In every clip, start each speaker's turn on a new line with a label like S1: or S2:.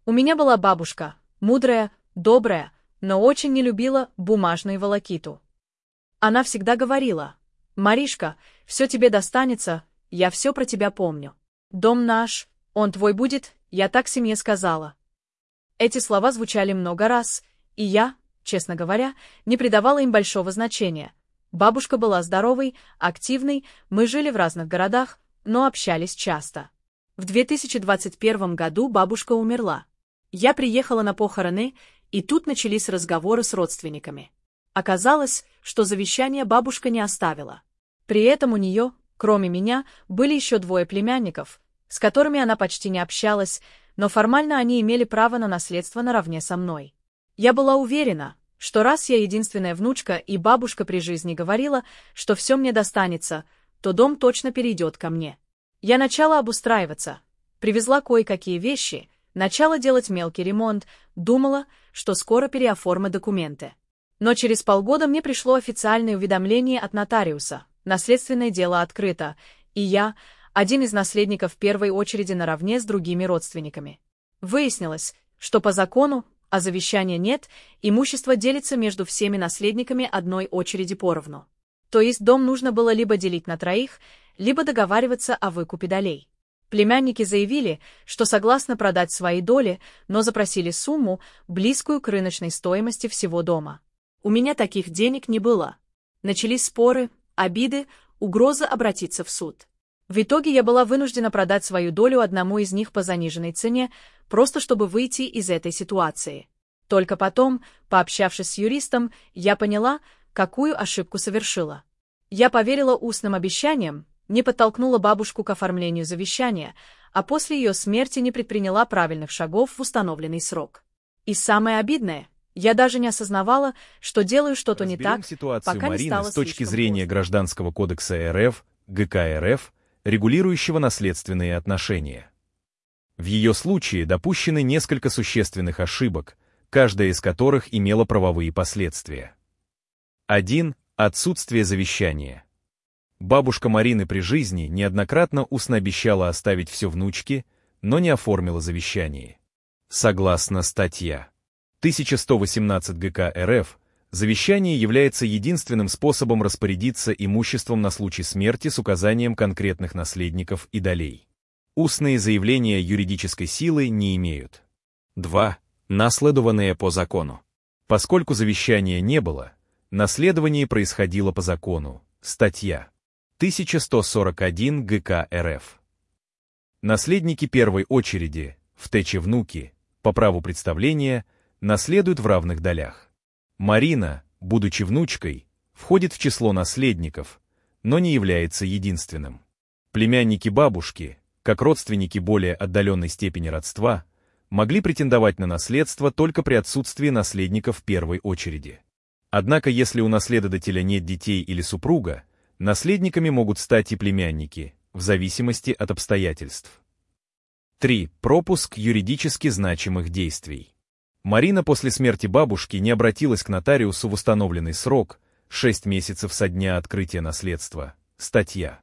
S1: У меня была бабушка, мудрая, добрая, но очень не любила бумажную волокиту. Она всегда говорила: «Маришка, все тебе достанется, я все про тебя помню. Дом наш, он твой будет, я так семье сказала». Эти слова звучали много раз, и я, честно говоря, не придавала им большого значения. Бабушка была здоровой, активной, мы жили в разных городах, но общались часто. В 2021 году бабушка умерла. Я приехала на похороны, и тут начались разговоры с родственниками. Оказалось, что завещание бабушка не оставила. При этом у нее, кроме меня, были еще 2 племянников, с которыми она почти не общалась, но формально они имели право на наследство наравне со мной. Я была уверена, что раз я единственная внучка и бабушка при жизни говорила, что все мне достанется, то дом точно перейдет ко мне. Я начала обустраиваться, привезла кое-какие вещи, начала делать мелкий ремонт, думала, что скоро переоформлю документы. Но через полгода мне пришло официальное уведомление от нотариуса, наследственное дело открыто, и я – один из наследников в первой очереди наравне с другими родственниками. Выяснилось, что по закону, а завещания нет, имущество делится между всеми наследниками одной очереди поровну. То есть дом нужно было либо делить на 3, либо договариваться о выкупе долей. Племянники заявили, что согласны продать свои доли, но запросили сумму, близкую к рыночной стоимости всего дома. У меня таких денег не было. Начались споры, обиды, угроза обратиться в суд. В итоге я была вынуждена продать свою долю одному из них по заниженной цене, просто чтобы выйти из этой ситуации. Только потом, пообщавшись с юристом, я поняла, какую ошибку совершила. Я поверила устным обещаниям, не подтолкнула бабушку к оформлению завещания, а после ее смерти не предприняла правильных шагов в установленный срок. И самое обидное, я даже не осознавала, что делаю что-то не так,
S2: ситуацию
S1: пока
S2: Марины
S1: не стало
S2: с точки
S1: слишком
S2: зрения
S1: поздно.
S2: Гражданского кодекса РФ, ГК РФ, регулирующего наследственные отношения. В ее случае допущены несколько существенных ошибок, каждая из которых имела правовые последствия. 1. Отсутствие завещания. Бабушка Марины при жизни неоднократно устно обещала оставить все внучке, но не оформила завещание. Согласно статья 1118 ГК РФ, завещание является единственным способом распорядиться имуществом на случай смерти с указанием конкретных наследников и долей. Устные заявления юридической силы не имеют. 2. Наследование по закону. Поскольку завещания не было, наследование происходило по закону. Статья 1141 ГК РФ. Наследники первой очереди, втече внуки, по праву представления, наследуют в равных долях. Марина, будучи внучкой, входит в число наследников, но не является единственным. Племянники бабушки, как родственники более отдаленной степени родства, могли претендовать на наследство только при отсутствии наследников первой очереди. Однако если у наследодателя нет детей или супруга, наследниками могут стать и племянники, в зависимости от обстоятельств. 3. Пропуск юридически значимых действий. Марина после смерти бабушки не обратилась к нотариусу в установленный срок, 6 месяцев со дня открытия наследства. Статья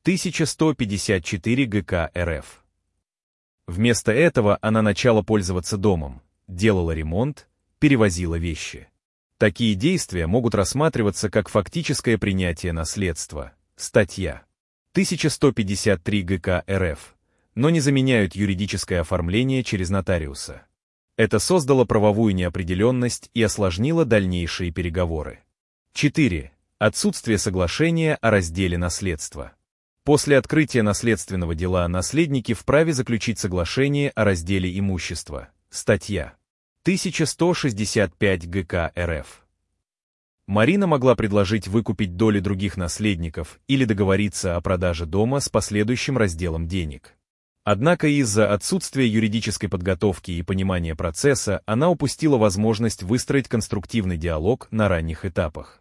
S2: 1154 ГК РФ. Вместо этого она начала пользоваться домом, делала ремонт, перевозила вещи. Такие действия могут рассматриваться как фактическое принятие наследства. Статья 1153 ГК РФ, но не заменяют юридическое оформление через нотариуса. Это создало правовую неопределенность и осложнило дальнейшие переговоры. 4. Отсутствие соглашения о разделе наследства. После открытия наследственного дела наследники вправе заключить соглашение о разделе имущества. Статья 1165 ГК РФ. Марина могла предложить выкупить доли других наследников или договориться о продаже дома с последующим разделом денег. Однако из-за отсутствия юридической подготовки и понимания процесса она упустила возможность выстроить конструктивный диалог на ранних этапах.